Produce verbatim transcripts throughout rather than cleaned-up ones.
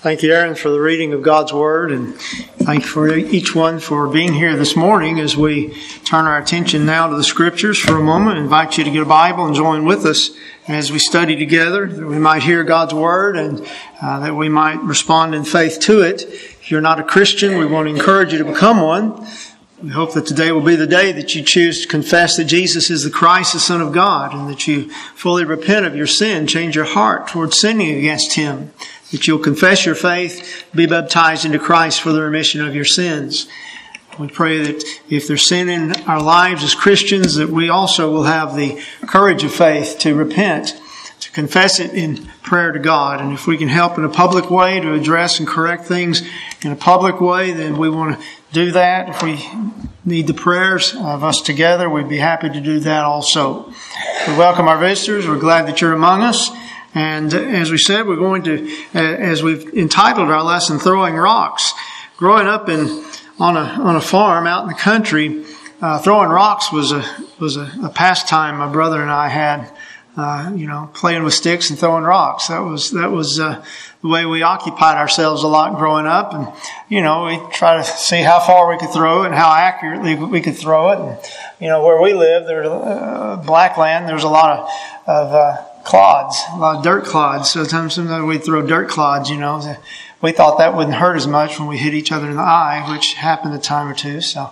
Thank you, Aaron, for the reading of God's Word, and thank you for each one for being here this morning as we turn our attention now to the Scriptures for a moment. I invite you to get a Bible and join with us as we study together, that we might hear God's Word and uh, that we might respond in faith to it. If you're not a Christian, we want to encourage you to become one. We hope that today will be the day that you choose to confess that Jesus is the Christ, the Son of God, and that you fully repent of your sin, change your heart towards sinning against Him, that you'll confess your faith, be baptized into Christ for the remission of your sins. We pray that if there's sin in our lives as Christians, that we also will have the courage of faith to repent, to confess it in prayer to God. And if we can help in a public way to address and correct things in a public way, then we want to do that. If we need the prayers of us together, we'd be happy to do that also. We welcome our visitors. We're glad that you're among us. And as we said, we're going to, as we've entitled our lesson, Throwing Rocks. Growing up in on a on a farm out in the country, uh, throwing rocks was a was a, a pastime my brother and I had. Uh, you know, playing with sticks and throwing rocks. That was that was uh, the way we occupied ourselves a lot growing up. And you know, we try to see how far we could throw it and how accurately we could throw it. And you know, where we lived, there was uh, black land. There was a lot of of uh, clods, a lot of dirt clods. So sometimes, sometimes we'd throw dirt clods. You know, we thought that wouldn't hurt as much when we hit each other in the eye, which happened a time or two. So.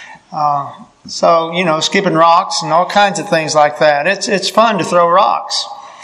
Uh, So, you know, skipping rocks and all kinds of things like that. It's it's fun to throw rocks.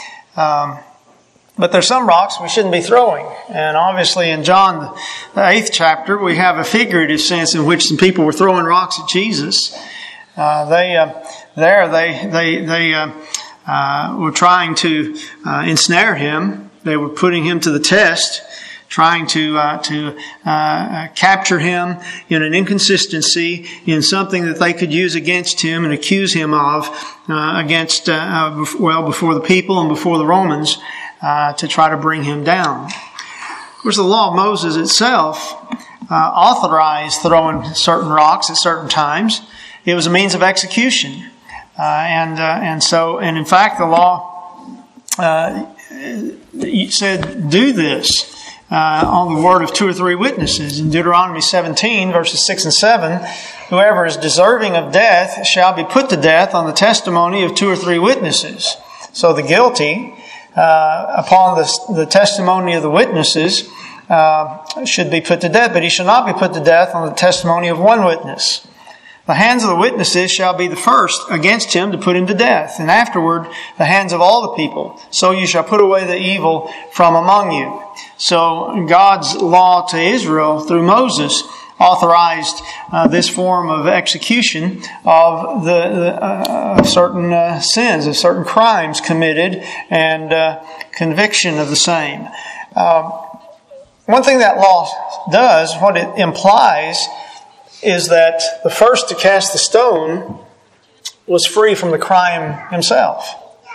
Um, but there's some rocks we shouldn't be throwing. And obviously in John, the eighth chapter, we have a figurative sense in which some people were throwing rocks at Jesus. Uh, they, uh, there, they, they, they, uh, uh, were trying to, uh, ensnare him. They were putting him to the test, trying to uh, to uh, capture him in an inconsistency, in something that they could use against him and accuse him of uh, against uh, well before the people and before the Romans uh, to try to bring him down. Of course, the law of Moses itself uh, authorized throwing certain rocks at certain times. It was a means of execution, uh, and uh, and so and in fact, the law uh, said, "Do this." Uh, on the word of two or three witnesses. In Deuteronomy seventeen, verses six and seven, whoever is deserving of death shall be put to death on the testimony of two or three witnesses. So the guilty, uh, upon the, the testimony of the witnesses, uh, should be put to death, but he shall not be put to death on the testimony of one witness. The hands of the witnesses shall be the first against him to put him to death, and afterward the hands of all the people. So you shall put away the evil from among you. So God's law to Israel through Moses authorized uh, this form of execution of the, the uh, certain uh, sins, of certain crimes committed, and uh, conviction of the same. Uh, one thing that law does, what it implies, is that the first to cast the stone was free from the crime himself.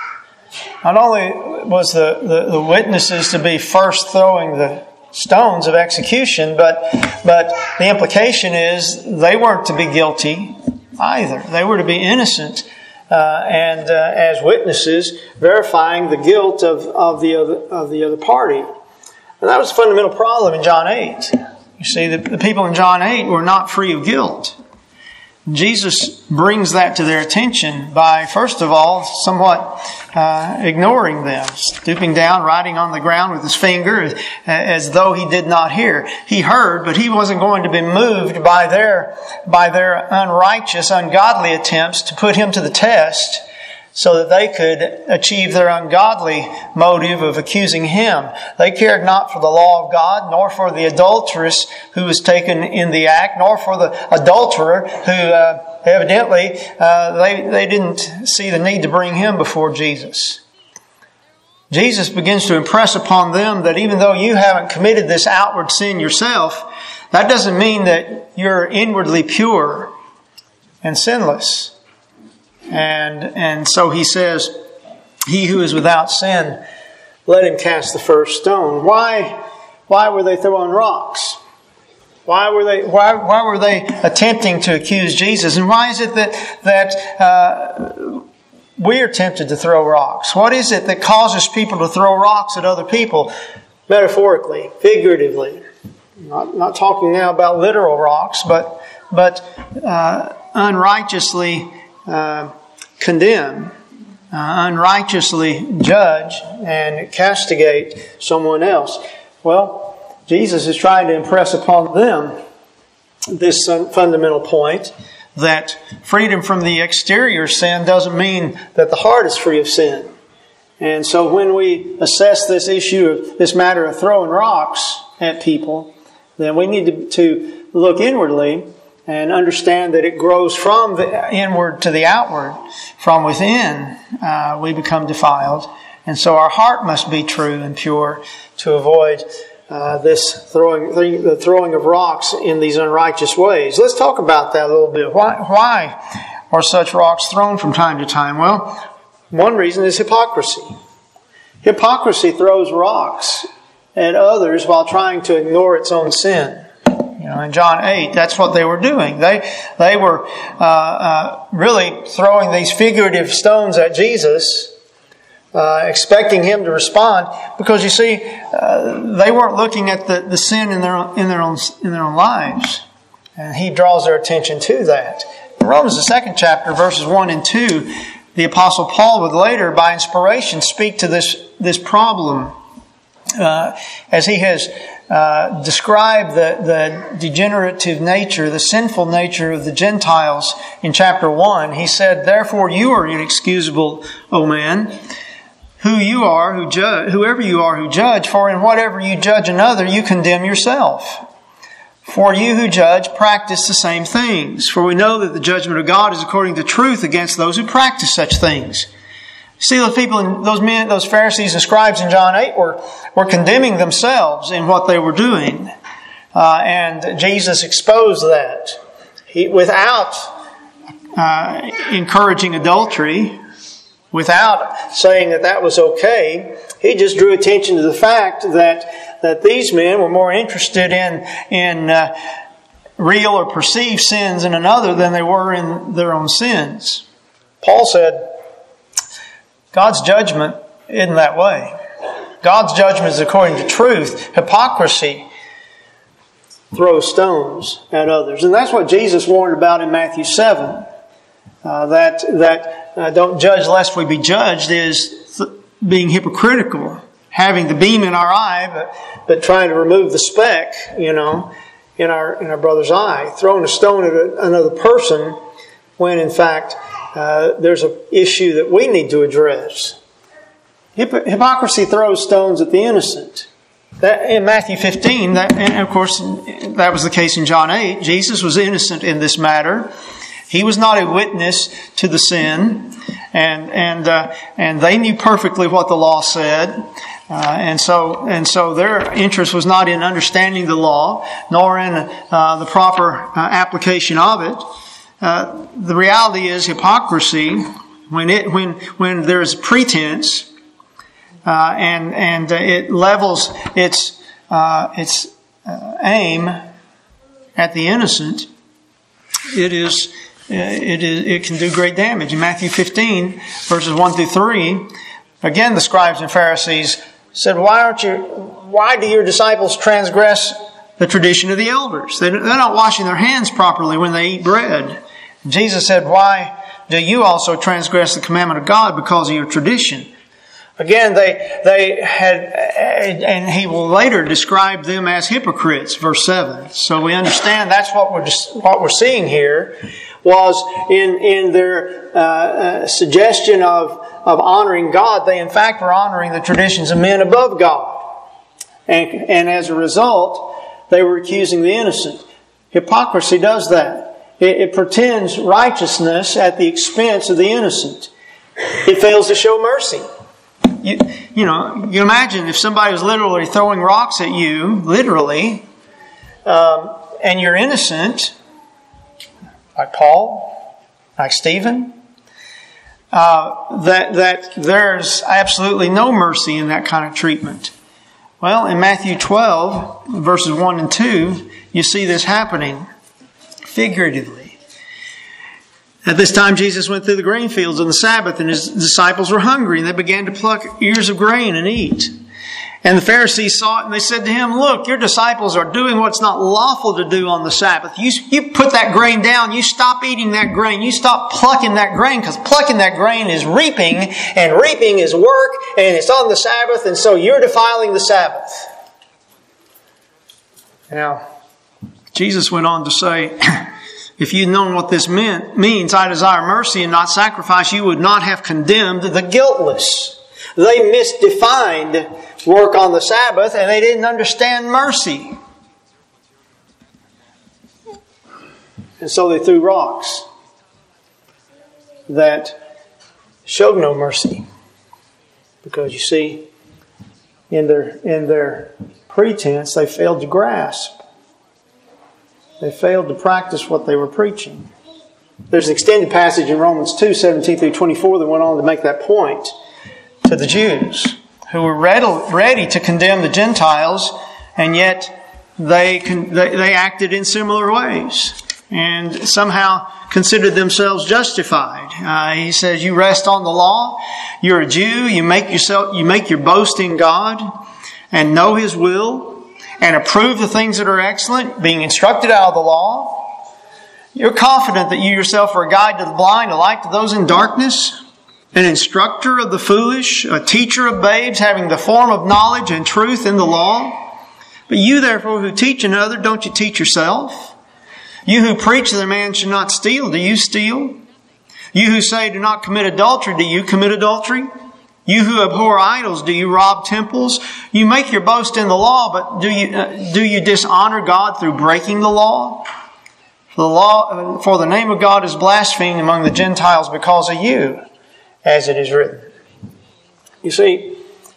Not only was the, the, the witnesses to be first throwing the stones of execution, but, but the implication is they weren't to be guilty either. They were to be innocent uh, and uh, as witnesses verifying the guilt of, of, the other, of the other party. And that was a fundamental problem in John eight. You see, the, the people in John eight were not free of guilt. Jesus brings that to their attention by, first of all, somewhat uh, ignoring them, stooping down, writing on the ground with his finger as, as though he did not hear. He heard, but he wasn't going to be moved by their, by their unrighteous, ungodly attempts to put him to the test, so that they could achieve their ungodly motive of accusing him. They cared not for the law of God, nor for the adulteress who was taken in the act, nor for the adulterer who uh, evidently uh, they, they didn't see the need to bring him before Jesus. Jesus begins to impress upon them that even though you haven't committed this outward sin yourself, that doesn't mean that you're inwardly pure and sinless. And and so he says, he who is without sin, let him cast the first stone. Why why were they throwing rocks? Why were they why why were they attempting to accuse Jesus? And why is it that that uh, we are tempted to throw rocks? What is it that causes people to throw rocks at other people? metaphorically, figuratively. Not, not talking now about literal rocks, but, but uh, unrighteously uh, condemn, uh, unrighteously judge and castigate someone else. Well, Jesus is trying to impress upon them this fundamental point that freedom from the exterior sin doesn't mean that the heart is free of sin. And so when we assess this issue of this matter of throwing rocks at people, then we need to, to look inwardly and understand that it grows from the inward to the outward. From within, uh, we become defiled. And so our heart must be true and pure to avoid uh, this throwing, the throwing of rocks in these unrighteous ways. Let's talk about that a little bit. Why, why are such rocks thrown from time to time? Well, one reason is hypocrisy. Hypocrisy throws rocks at others while trying to ignore its own sin. You know, in John eight, that's what they were doing. They they were uh, uh, really throwing these figurative stones at Jesus, uh, expecting Him to respond. Because you see, uh, they weren't looking at the, the sin in their own, in their own in their own lives, and He draws their attention to that. In Romans, the second chapter, verses one and two, the Apostle Paul would later, by inspiration, speak to this this problem. Uh, as he has uh, described the, the degenerative nature, the sinful nature of the Gentiles in chapter one, he said, "Therefore you are inexcusable, O man, who you are, who judge, whoever you are who judge, for in whatever you judge another, you condemn yourself. For you who judge practice the same things. For we know that the judgment of God is according to truth against those who practice such things." See, those people, those men, those Pharisees and scribes in John eight were, were condemning themselves in what they were doing. Uh, and Jesus exposed that. He, without uh, encouraging adultery, without saying that that was okay, He just drew attention to the fact that, that these men were more interested in, in uh, real or perceived sins in another than they were in their own sins. Paul said, God's judgment isn't that way. God's judgment is according to truth. Hypocrisy throws stones at others. And that's what Jesus warned about in Matthew seven. Uh, that that uh, don't judge lest we be judged is th- being hypocritical. Having the beam in our eye, but, but trying to remove the speck, you know, in our, in our brother's eye. Throwing a stone at a, another person when in fact Uh, there's an issue that we need to address. Hip- hypocrisy throws stones at the innocent. That, in Matthew fifteen, that, and of course, that was the case in John eight. Jesus was innocent in this matter. He was not a witness to the sin, and and uh, and they knew perfectly what the law said, uh, and so and so their interest was not in understanding the law, nor in uh, the proper uh, application of it. Uh, the reality is hypocrisy, when it when when there's pretense uh, and and uh, it levels its uh, its uh, aim at the innocent, it is uh, it is it can do great damage. In Matthew fifteen, verses one through three, again the scribes and Pharisees said, "Why aren't you? Why do your disciples transgress the tradition of the elders? They're not washing their hands properly when they eat bread." Jesus said, "Why do you also transgress the commandment of God because of your tradition?" Again, they they had, and he will later describe them as hypocrites, verse seven. So we understand that's what we're just, what we're seeing here was in in their uh, uh, suggestion of of honoring God. They in fact were honoring the traditions of men above God, and and as a result, they were accusing the innocent. Hypocrisy does that. It, it pretends righteousness at the expense of the innocent. It fails to show mercy. You, you know, you imagine if somebody was literally throwing rocks at you, literally, um, and you're innocent, like Paul, like Stephen, uh, that that there's absolutely no mercy in that kind of treatment. Well, in Matthew twelve, verses one and two, you see this happening. Figuratively. At this time, Jesus went through the grain fields on the Sabbath, and His disciples were hungry, and they began to pluck ears of grain and eat. And the Pharisees saw it and they said to him, look, your disciples are doing what's not lawful to do on the Sabbath. You, you put that grain down. You stop eating that grain. You stop plucking that grain, because plucking that grain is reaping, and reaping is work, and it's on the Sabbath, and so you're defiling the Sabbath. Now, Jesus went on to say, if you'd known what this meant, means, I desire mercy and not sacrifice, you would not have condemned the guiltless. They misdefined work on the Sabbath, and they didn't understand mercy. And so they threw rocks that showed no mercy. Because you see, in their, in their pretense, they failed to grasp. They failed to practice what they were preaching. There's an extended passage in Romans two, seventeen through twenty-four that went on to make that point to the Jews, who were ready to condemn the Gentiles, and yet they, they acted in similar ways and somehow considered themselves justified. Uh, he says, you rest on the law, you're a Jew, you make yourself, you make your boast in God and know His will and approve the things that are excellent, being instructed out of the law. You're confident that you yourself are a guide to the blind, a light to those in darkness, an instructor of the foolish, a teacher of babes, having the form of knowledge and truth in the law. But you therefore who teach another, don't you teach yourself? You who preach that a man should not steal, do you steal? You who say do not commit adultery, do you commit adultery? You who abhor idols, do you rob temples? You make your boast in the law, but do you uh, do you dishonor God through breaking the law? For the law, for the name of God is blasphemed among the Gentiles because of you, as it is written. You see,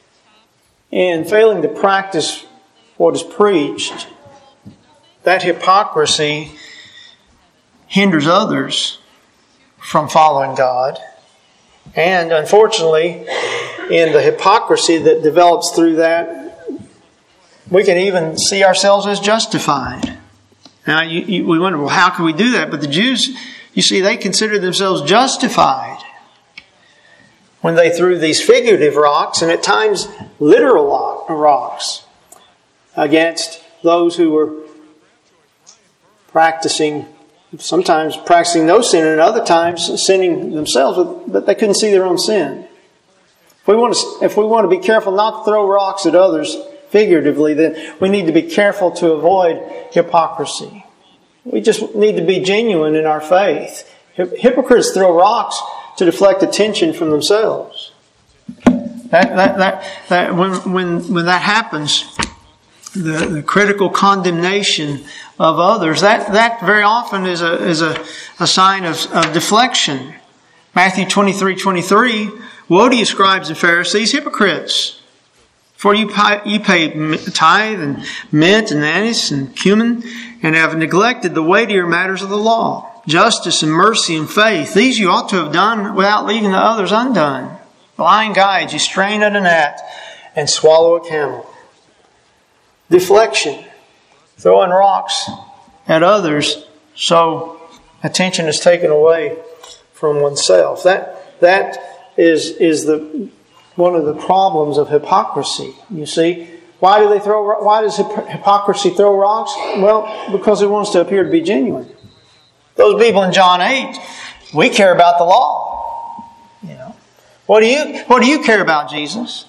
in failing to practice what is preached, that hypocrisy hinders others from following God. And unfortunately, in the hypocrisy that develops through that, we can even see ourselves as justified. Now, you, you, we wonder, well, how can we do that? But the Jews, you see, they considered themselves justified when they threw these figurative rocks, and at times literal rocks, against those who were practicing, sometimes practicing no sin, and other times sinning themselves, but they couldn't see their own sin. If we want to, if we want to be careful not to throw rocks at others figuratively, then we need to be careful to avoid hypocrisy. We just need to be genuine in our faith. Hypocrites throw rocks to deflect attention from themselves. That that that, that when when when that happens, the, the critical condemnation of others, that that very often is a is a, a sign of, of deflection. Matthew twenty-three twenty-three, woe to you, scribes and Pharisees, hypocrites! For you pay, you pay tithe and mint and anise and cumin, and have neglected the weightier matters of the law, justice and mercy and faith. These you ought to have done without leaving the others undone. Blind guides, you strain at a gnat and swallow a camel. Deflection, throwing rocks at others so attention is taken away from oneself. That that is is the one of the problems of hypocrisy. You see, why do they throw? Why does hypocrisy throw rocks? Well, because it wants to appear to be genuine. Those people in John eight, we care about the law. You know, what do you what do you care about, Jesus?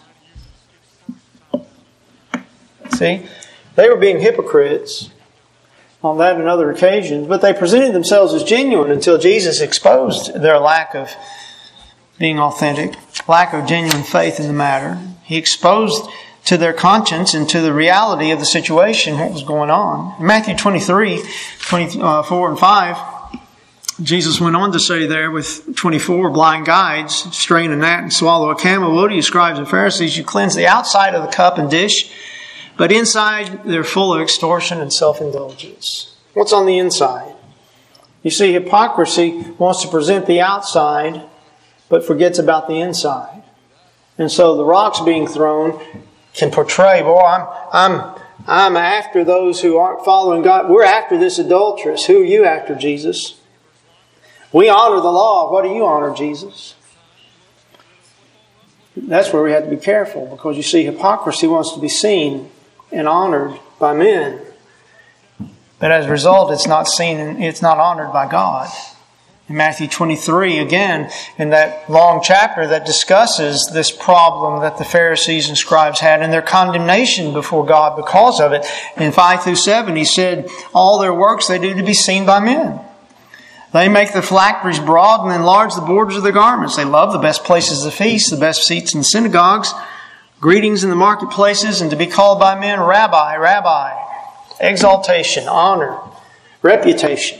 See, they were being hypocrites on that and other occasions, but they presented themselves as genuine until Jesus exposed their lack of being authentic, lack of genuine faith in the matter. He exposed to their conscience and to the reality of the situation what was going on. In Matthew twenty-three, twenty-four and five, Jesus went on to say there with twenty-four, blind guides, strain a gnat and swallow a camel. Woe to you, scribes and Pharisees, you cleanse the outside of the cup and dish, but inside they're full of extortion and self-indulgence. What's on the inside? You see, hypocrisy wants to present the outside, but forgets about the inside. And so the rocks being thrown can portray, boy, I'm I'm I'm after those who aren't following God. We're after this adulteress. Who are you after, Jesus? We honor the law. What do you honor, Jesus? That's where we have to be careful, because you see, hypocrisy wants to be seen and honored by men. But as a result, it's not seen and it's not honored by God. In Matthew twenty-three, again, in that long chapter that discusses this problem that the Pharisees and scribes had and their condemnation before God because of it, in five through seven, He said, all their works they do to be seen by men. They make their phylacteries broad and enlarge the borders of their garments. They love the best places of feasts, the best seats in the synagogues, greetings in the marketplaces, and to be called by men, Rabbi, Rabbi. Exaltation, honor, reputation.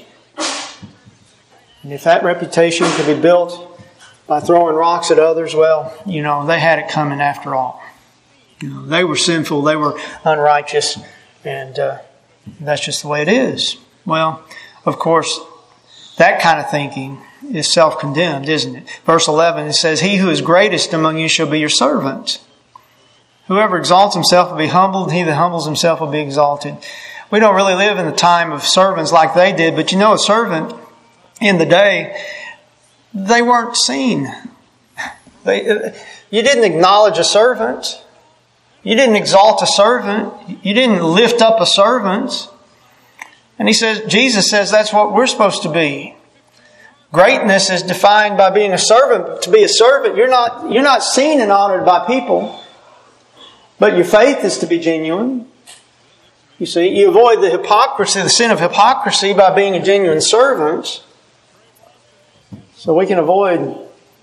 And if that reputation could be built by throwing rocks at others, well, you know, they had it coming after all. You know, they were sinful, they were unrighteous, and uh, that's just the way it is. Well, of course, that kind of thinking is self-condemned, isn't it? Verse eleven, it says, he who is greatest among you shall be your servant. Whoever exalts himself will be humbled, and he that humbles himself will be exalted. We don't really live in the time of servants like they did, but you know, a servant in the day, they weren't seen. They, you didn't acknowledge a servant. You didn't exalt a servant. You didn't lift up a servant. And he says, Jesus says that's what we're supposed to be. Greatness is defined by being a servant. But to be a servant, you're not, you're not seen and honored by people. But your faith is to be genuine. You see, you avoid the hypocrisy, the sin of hypocrisy by being a genuine servant. So we can avoid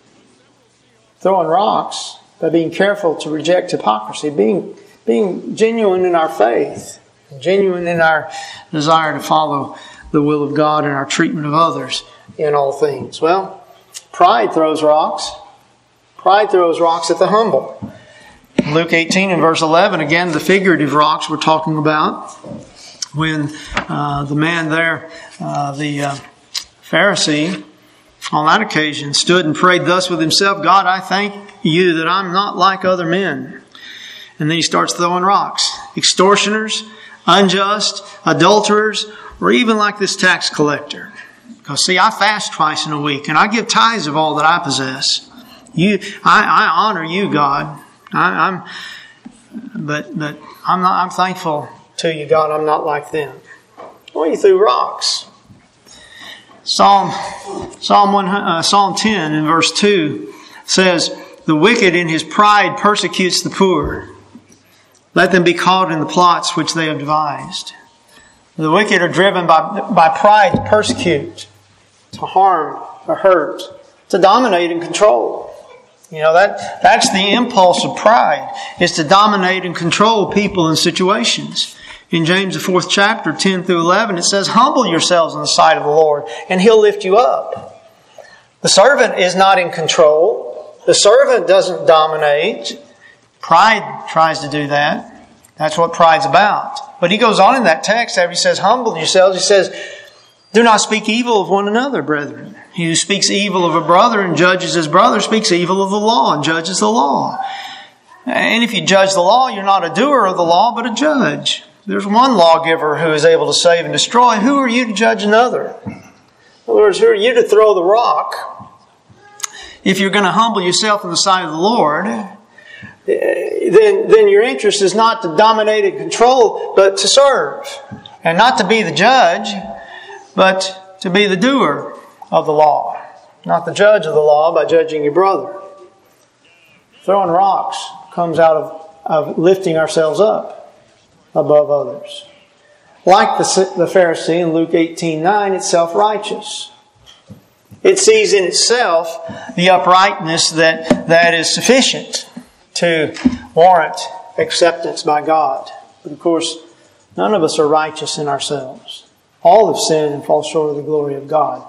throwing rocks by being careful to reject hypocrisy, being, being genuine in our faith, genuine in our desire to follow the will of God and our treatment of others in all things. Well, pride throws rocks. Pride throws rocks at the humble. Luke eighteen and verse eleven, again, the figurative rocks we're talking about. When uh, the man there, uh, the uh, Pharisee, on that occasion stood and prayed thus with himself, God, I thank you that I'm not like other men. And then he starts throwing rocks. Extortioners, unjust, adulterers, or even like this tax collector. Because see, I fast twice in a week and I give tithes of all that I possess. You, I, I honor you, God. I, I'm, but but I'm not. I'm thankful to you, God. I'm not like them. Well, you threw rocks. Psalm Psalm one uh, Psalm ten in verse two says, "The wicked in his pride persecutes the poor. Let them be caught in the plots which they have devised." The wicked are driven by by pride to persecute, to harm, or hurt, to dominate and control. You know, that that's the impulse of pride, is to dominate and control people and situations. In James, the fourth chapter, ten through eleven, it says, humble yourselves in the sight of the Lord, and He'll lift you up. The servant is not in control. The servant doesn't dominate. Pride tries to do that. That's what pride's about. But he goes on in that text, after he says, humble yourselves, he says, do not speak evil of one another, brethren. He who speaks evil of a brother and judges his brother speaks evil of the law and judges the law. And if you judge the law, you're not a doer of the law, but a judge. There's one lawgiver who is able to save and destroy. Who are you to judge another? In other words, who are you to throw the rock? If you're going to humble yourself in the sight of the Lord, then, then your interest is not to dominate and control, but to serve. And not to be the judge, but to be the doer of the law. Not the judge of the law by judging your brother. Throwing rocks comes out of, of lifting ourselves up above others. Like the, the Pharisee in Luke eighteen nine, it's self-righteous. It sees in itself the uprightness that, that is sufficient to warrant acceptance by God. But of course, none of us are righteous in ourselves. All have sinned and fall short of the glory of God.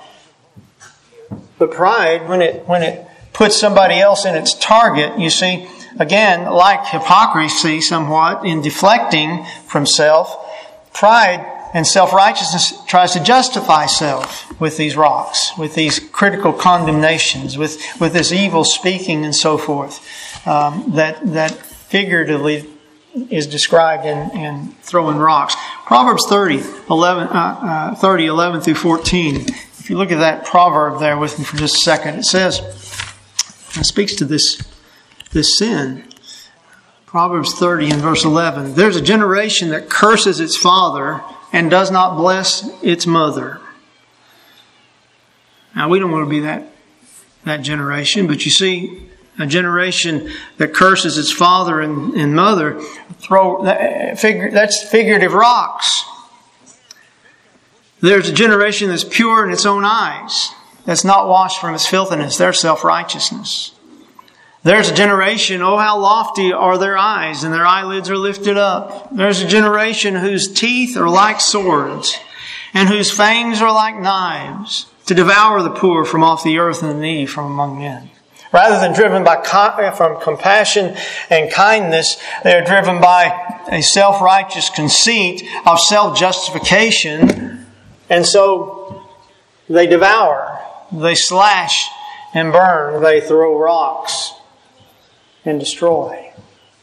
But pride, when it when it puts somebody else in its target, you see, again, like hypocrisy somewhat in deflecting from self, pride and self-righteousness tries to justify self with these rocks, with these critical condemnations, with, with this evil speaking and so forth, um, that that figuratively is described in, in throwing rocks. Proverbs thirty, eleven, uh, uh, thirty, eleven through fourteen. If you look at that proverb there with me for just a second, it says, it speaks to this this sin. Proverbs thirty and verse eleven. There's a generation that curses its father and does not bless its mother. Now, we don't want to be that, that generation, but you see, a generation that curses its father and, and mother, throw that, figure, that's figurative rocks. There's a generation that's pure in its own eyes, that's not washed from its filthiness, their self-righteousness. There's a generation, oh how lofty are their eyes, and their eyelids are lifted up. There's a generation whose teeth are like swords, and whose fangs are like knives, to devour the poor from off the earth and the needy from among men. Rather than driven by from compassion and kindness, they are driven by a self-righteous conceit of self-justification, and so they devour, they slash and burn, they throw rocks and destroy.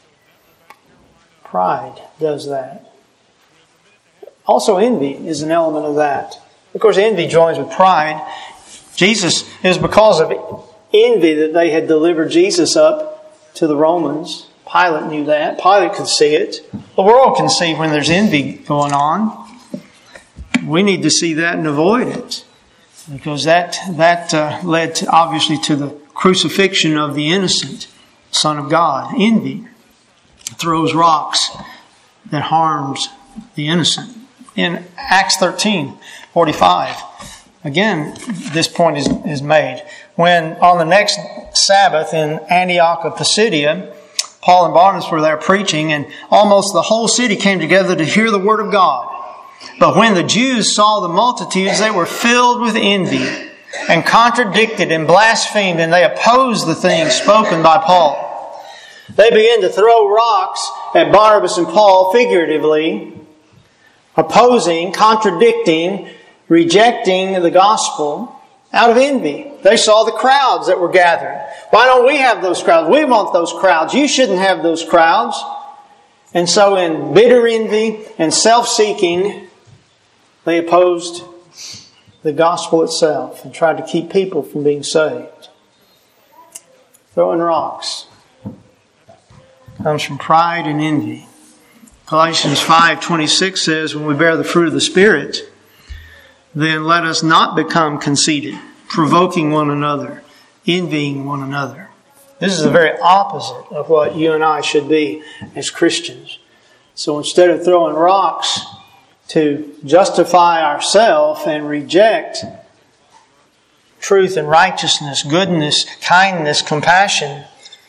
Pride does that. Also, envy is an element of that. Of course, envy joins with pride. Jesus, it was because of envy that they had delivered Jesus up to the Romans. Pilate knew that. Pilate could see it. The world can see when there's envy going on. We need to see that and avoid it, because that that uh, led to, obviously to the crucifixion of the innocent Son of God. Envy throws rocks that harms the innocent. In Acts thirteen forty-five, again, this point is, is made. When on the next Sabbath in Antioch of Pisidia, Paul and Barnabas were there preaching, and almost the whole city came together to hear the word of God. But when the Jews saw the multitudes, they were filled with envy and contradicted and blasphemed, and they opposed the things spoken by Paul. They began to throw rocks at Barnabas and Paul figuratively, opposing, contradicting, rejecting the gospel out of envy. They saw the crowds that were gathered. Why don't we have those crowds? We want those crowds. You shouldn't have those crowds. And so in bitter envy and self-seeking, they opposed the gospel itself and tried to keep people from being saved. Throwing rocks comes from pride and envy. Galatians five twenty-six says, when we bear the fruit of the Spirit, then let us not become conceited, provoking one another, envying one another. This is the very opposite of what you and I should be as Christians. So instead of throwing rocks to justify ourselves and reject truth and righteousness, goodness, kindness, compassion,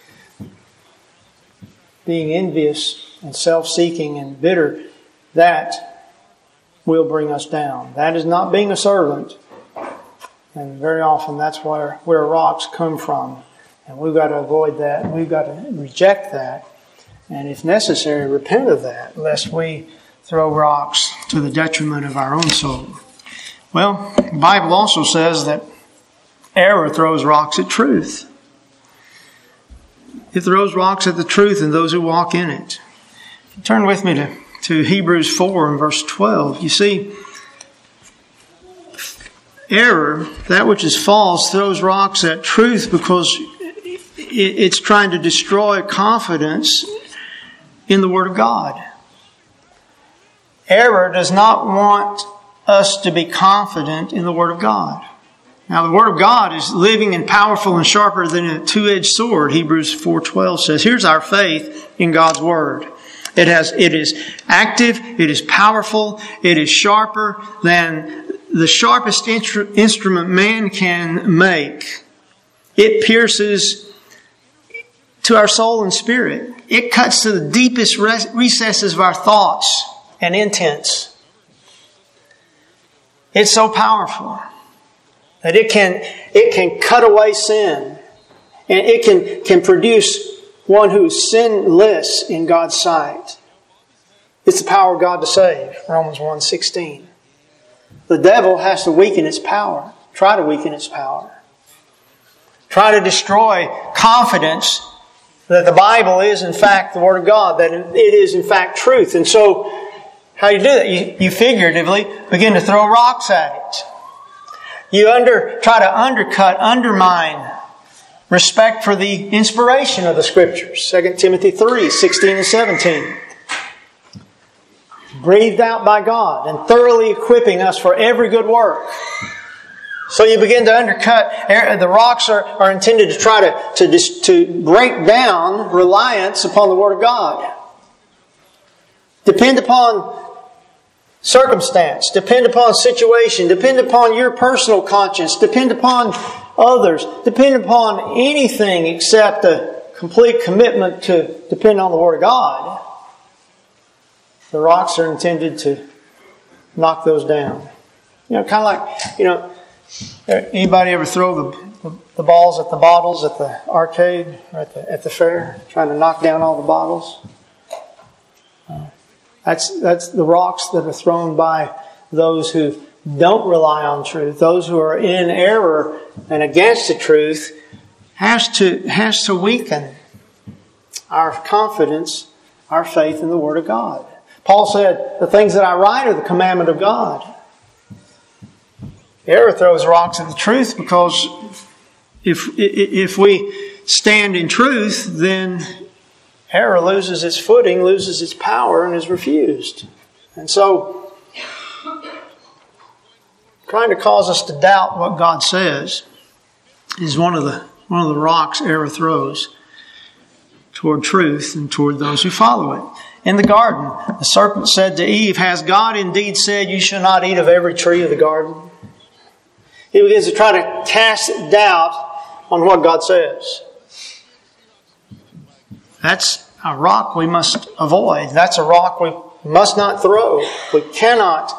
being envious and self-seeking and bitter, that will bring us down. That is not being a servant. And very often that's where, where rocks come from. And we've got to avoid that. We've got to reject that. And if necessary, repent of that, lest we throw rocks to the detriment of our own soul. Well, the Bible also says that error throws rocks at truth. It throws rocks at the truth and those who walk in it. Turn with me to, to Hebrews four and verse twelve. You see, error, that which is false, throws rocks at truth because it's trying to destroy confidence in the Word of God. Error does not want us to be confident in the Word of God. Now, the Word of God is living and powerful and sharper than a two-edged sword, Hebrews four twelve says. Here's our faith in God's Word. It has, it is active, it is powerful, it is sharper than the sharpest instru- instrument man can make. It pierces to our soul and spirit. It cuts to the deepest recesses of our thoughts and intents. It's so powerful that it can, it can cut away sin. And it can, can produce one who is sinless in God's sight. It's the power of God to save, Romans one sixteen. The devil has to weaken its power. Try to weaken its power. Try to destroy confidence that the Bible is in fact the Word of God, that it is in fact truth. And so, how do you do that? You, you figuratively begin to throw rocks at it. You under try to undercut, undermine respect for the inspiration of the Scriptures. Second Timothy three, sixteen and seventeen. Breathed out by God and thoroughly equipping us for every good work. So you begin to undercut, the rocks are, are intended to try to, to, to break down reliance upon the Word of God. Depend upon circumstance, depend upon situation, depend upon your personal conscience, depend upon others, depend upon anything except a complete commitment to depend on the Word of God. The rocks are intended to knock those down. You know, kind of like, you know, anybody ever throw the, the balls at the bottles at the arcade or at the, at the fair, trying to knock down all the bottles? Uh, that's, that's the rocks that are thrown by those who don't rely on truth, those who are in error and against the truth, has to, has to weaken our confidence, our faith in the Word of God. Paul said, the things that I write are the commandment of God. Error throws rocks at the truth because if, if we stand in truth, then error loses its footing, loses its power, and is refused. And so, trying to cause us to doubt what God says is one of the, one of the rocks error throws toward truth and toward those who follow it. In the garden, the serpent said to Eve, has God indeed said you shall not eat of every tree of the garden? He begins to try to cast doubt on what God says. That's a rock we must avoid. That's a rock we must not throw. We cannot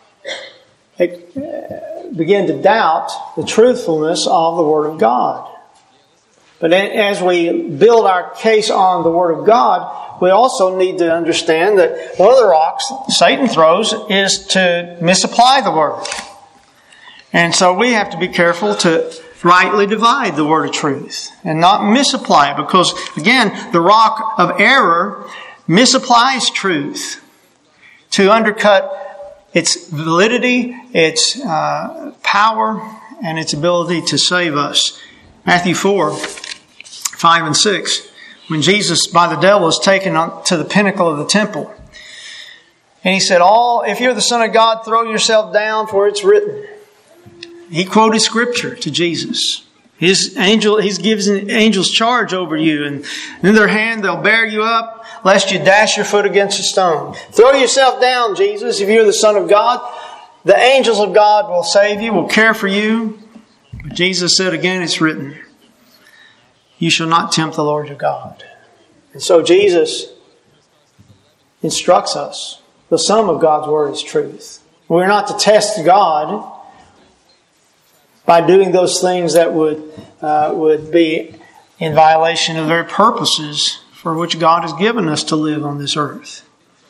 begin to doubt the truthfulness of the Word of God. But as we build our case on the Word of God, we also need to understand that one of the rocks Satan throws is to misapply the Word. And so we have to be careful to rightly divide the Word of truth and not misapply it, because, again, the rock of error misapplies truth to undercut its validity, its uh, power, and its ability to save us. Matthew four, five and six. When Jesus, by the devil, is taken to the pinnacle of the temple. And he said, "All, if you're the Son of God, throw yourself down, for it's written." He quoted Scripture to Jesus. His angel, He's given angels charge over you, and in their hand they'll bear you up, lest you dash your foot against a stone. Throw yourself down, Jesus, if you're the Son of God. The angels of God will save you, will care for you. But Jesus said again, it's written, you shall not tempt the Lord your God. And so Jesus instructs us. The sum of God's Word is truth. We're not to test God by doing those things that would uh, would be in violation of the very purposes for which God has given us to live on this earth.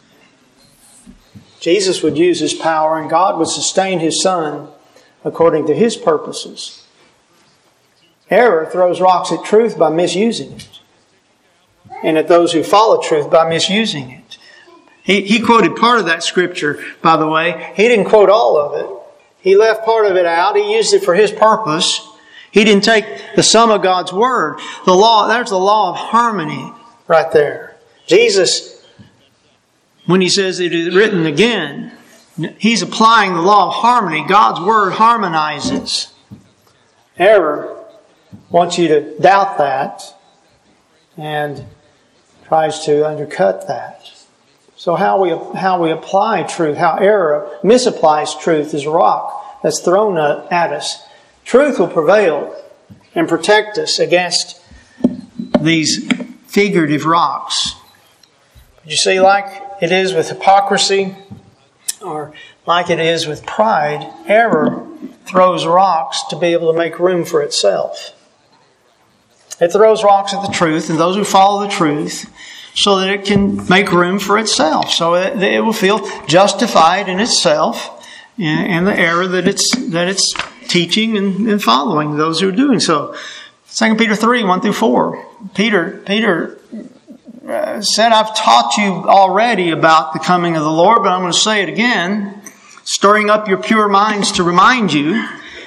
Jesus would use His power, and God would sustain His Son according to His purposes. Error throws rocks at truth by misusing it, and at those who follow truth by misusing it. He, he quoted part of that Scripture, by the way. He didn't quote all of it. He left part of it out. He used it for His purpose. He didn't take the sum of God's Word. The law, there's the law of harmony right there. Jesus, when He says it is written again, He's applying the law of harmony. God's Word harmonizes. Error wants you to doubt that and tries to undercut that. So how we how we apply truth, how error misapplies truth is a rock that's thrown at us. Truth will prevail and protect us against these figurative rocks. But you see, like it is with hypocrisy, or like it is with pride, error throws rocks to be able to make room for itself. It throws rocks at the truth and those who follow the truth, so that it can make room for itself, so it, it will feel justified in itself and the error that it's that it's teaching and, and following those who are doing so. Second Peter three, one through four. Peter Peter uh, said, I've taught you already about the coming of the Lord, but I'm going to say it again, stirring up your pure minds to remind you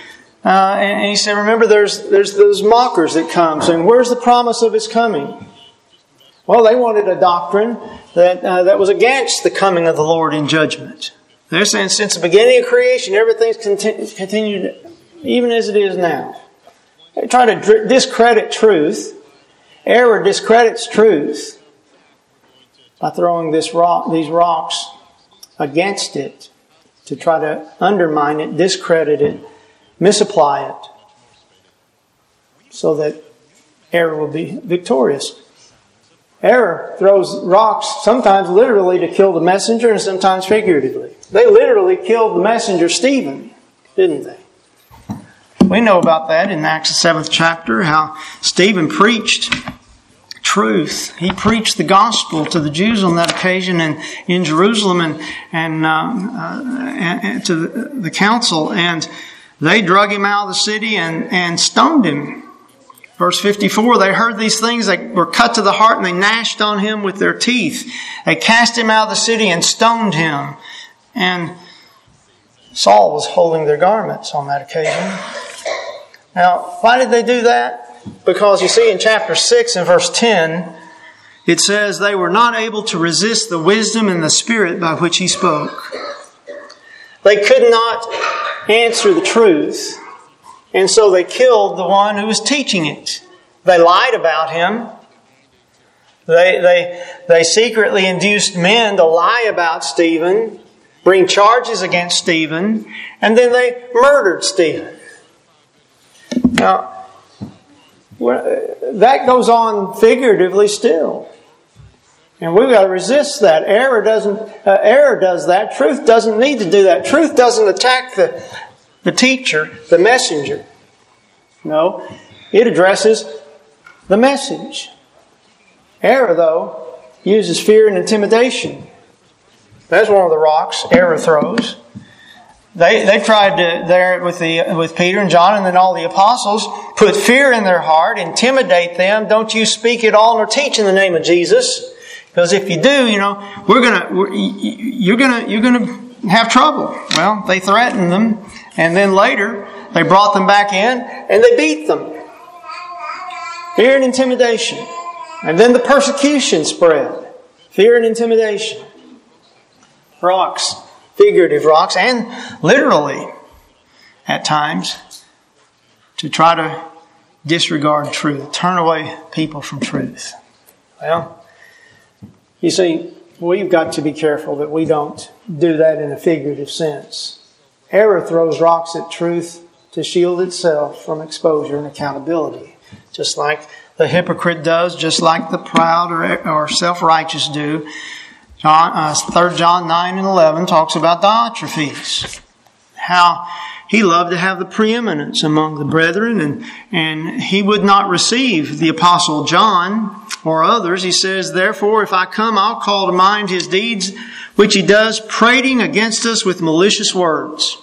Uh, and, and he said, remember, there's there's those mockers that come saying, where's the promise of His coming? Well, they wanted a doctrine that uh, that was against the coming of the Lord in judgment. They're saying since the beginning of creation, everything's conti- continued even as it is now. They try to dr- discredit truth. Error discredits truth by throwing this rock, these rocks against it to try to undermine it, discredit it, misapply it, so that error will be victorious. Error throws rocks sometimes literally to kill the messenger and sometimes figuratively. They literally killed the messenger Stephen, didn't they? We know about that in Acts the seventh chapter, how Stephen preached truth. He preached the gospel to the Jews on that occasion in, in Jerusalem and, and, uh, uh, and, and to the, the council. And they drug him out of the city and, and stoned him. Verse fifty-four, they heard these things, they were cut to the heart, and they gnashed on him with their teeth. They cast him out of the city and stoned him. And Saul was holding their garments on that occasion. Now, why did they do that? Because you see in chapter six and verse ten, it says, they were not able to resist the wisdom and the spirit by which he spoke. They could not answer the truth. And so they killed the one who was teaching it. They lied about him. They, they, they secretly induced men to lie about Stephen, bring charges against Stephen, and then they murdered Stephen. Now, that goes on figuratively still. And we've got to resist that. Error doesn't, uh, error does that. Truth doesn't need to do that. Truth doesn't attack the The teacher, the messenger. No, it addresses the message. Error, though, uses fear and intimidation. That's one of the rocks error throws. They they tried to there with the with Peter and John and then all the apostles, put fear in their heart, intimidate them. Don't you speak at all nor teach in the name of Jesus, because if you do, you know we're gonna we're, you're gonna you're gonna have trouble. Well, they threatened them. And then later, they brought them back in and they beat them. Fear and intimidation. And then the persecution spread. Fear and intimidation. Rocks. Figurative rocks. And literally, at times, to try to disregard truth. Turn away people from truth. Well, you see, we've got to be careful that we don't do that in a figurative sense. Error throws rocks at truth to shield itself from exposure and accountability. Just like the hypocrite does, just like the proud or, or self-righteous do. John, uh, Third John nine and eleven talks about Diotrephes. How he loved to have the preeminence among the brethren, and, and he would not receive the Apostle John or others. He says, therefore, if I come, I'll call to mind his deeds, which he does, prating against us with malicious words.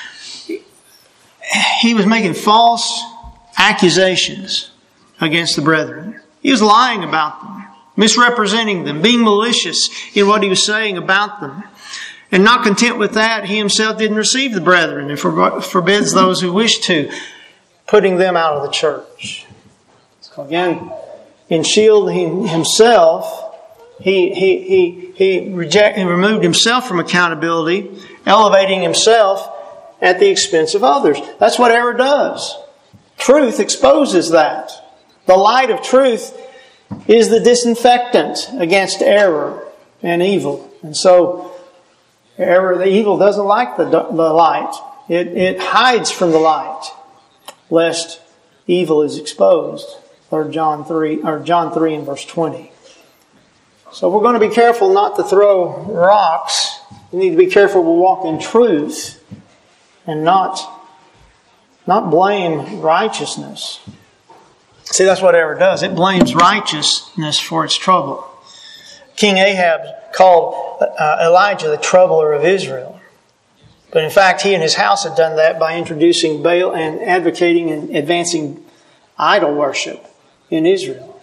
He was making false accusations against the brethren. He was lying about them, misrepresenting them, being malicious in what he was saying about them. And not content with that, he himself didn't receive the brethren and forbids those who wish to, putting them out of the church. So again, in shielding himself, he he he he, reject, he removed himself from accountability, elevating himself at the expense of others. That's what error does. Truth exposes that. The light of truth is the disinfectant against error and evil. And so, error, the evil doesn't like the, the light. It, it hides from the light, lest evil is exposed. Third John three, or John three and verse twenty. So we're going to be careful not to throw rocks. We need to be careful we walk in truth and not, not blame righteousness. See, that's what error does. It blames righteousness for its trouble. King Ahab called uh, Elijah the troubler of Israel. But in fact, he and his house had done that by introducing Baal and advocating and advancing idol worship in Israel.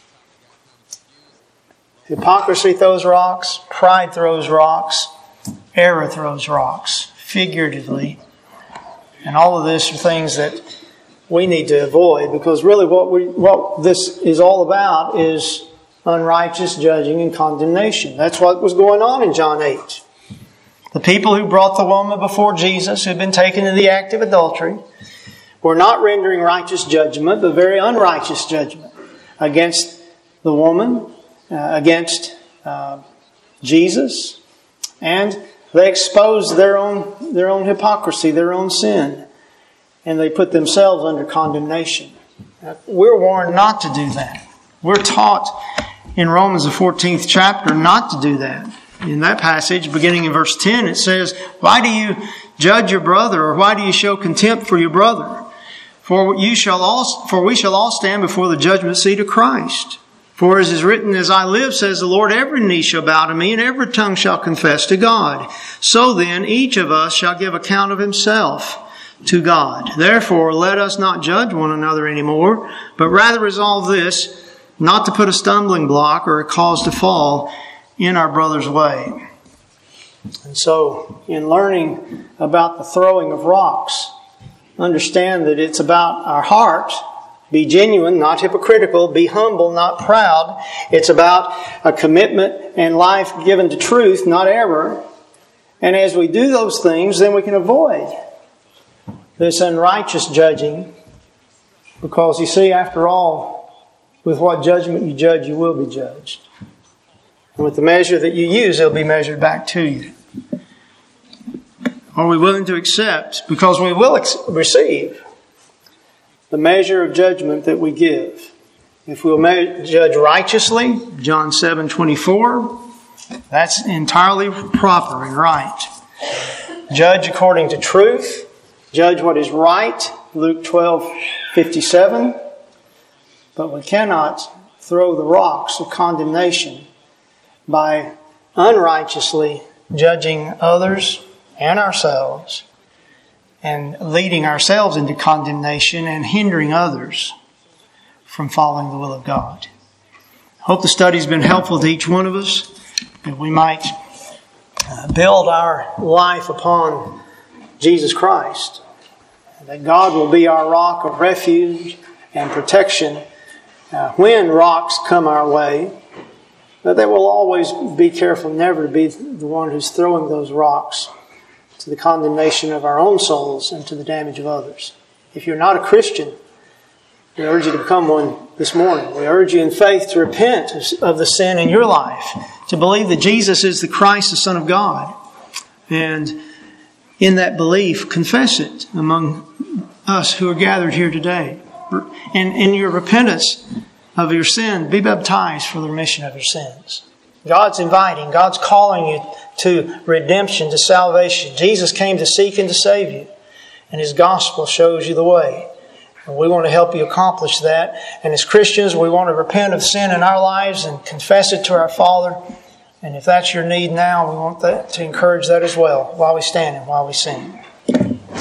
Hypocrisy throws rocks. Pride throws rocks. Error throws rocks, figuratively And all of this are things that we need to avoid, because really what we what this is all about is unrighteous judging and condemnation. That's what was going on in John eight. The people who brought the woman before Jesus, who had been taken in the act of adultery, were not rendering righteous judgment, but very unrighteous judgment against the woman, uh, against uh, Jesus, and they exposed their own their own hypocrisy, their own sin, and they put themselves under condemnation. Now, we're warned not to do that. We're taught in Romans the fourteenth chapter not to do that. In that passage, beginning in verse ten, it says, "Why do you judge your brother, or why do you show contempt for your brother? For you shall all, for we shall all stand before the judgment seat of Christ. For as is written, as I live, says the Lord, every knee shall bow to me, and every tongue shall confess to God. So then, each of us shall give account of himself to God. Therefore, let us not judge one another anymore, but rather resolve this, not to put a stumbling block or a cause to fall in our brother's way." And so, in learning about the throwing of rocks, understand that it's about our heart. Be genuine, not hypocritical. Be humble, not proud. It's about a commitment and life given to truth, not error. And as we do those things, then we can avoid this unrighteous judging. Because you see, after all, with what judgment you judge, you will be judged. And with the measure that you use, it'll be measured back to you. Are we willing to accept? Because we will ex- receive the measure of judgment that we give. If we'll me- judge righteously, John seven twenty-four, that's entirely proper and right. Judge according to truth. Judge what is right, Luke twelve fifty-seven. But we cannot throw the rocks of condemnation by unrighteously judging others and ourselves, and leading ourselves into condemnation and hindering others from following the will of God. I hope the study's been helpful to each one of us, that we might build our life upon Jesus Christ, and that God will be our rock of refuge and protection uh, when rocks come our way. But that we'll always be careful never to be the one who's throwing those rocks to the condemnation of our own souls and to the damage of others. If you're not a Christian, we urge you to become one this morning. We urge you in faith to repent of the sin in your life, to believe that Jesus is the Christ, the Son of God. And in that belief, confess it among us who are gathered here today. And in your repentance of your sin, be baptized for the remission of your sins. God's inviting, God's calling you to redemption, to salvation. Jesus came to seek and to save you, and His gospel shows you the way. And we want to help you accomplish that. And as Christians, we want to repent of sin in our lives and confess it to our Father. And if that's your need now, we want that to encourage that as well while we stand and while we sing.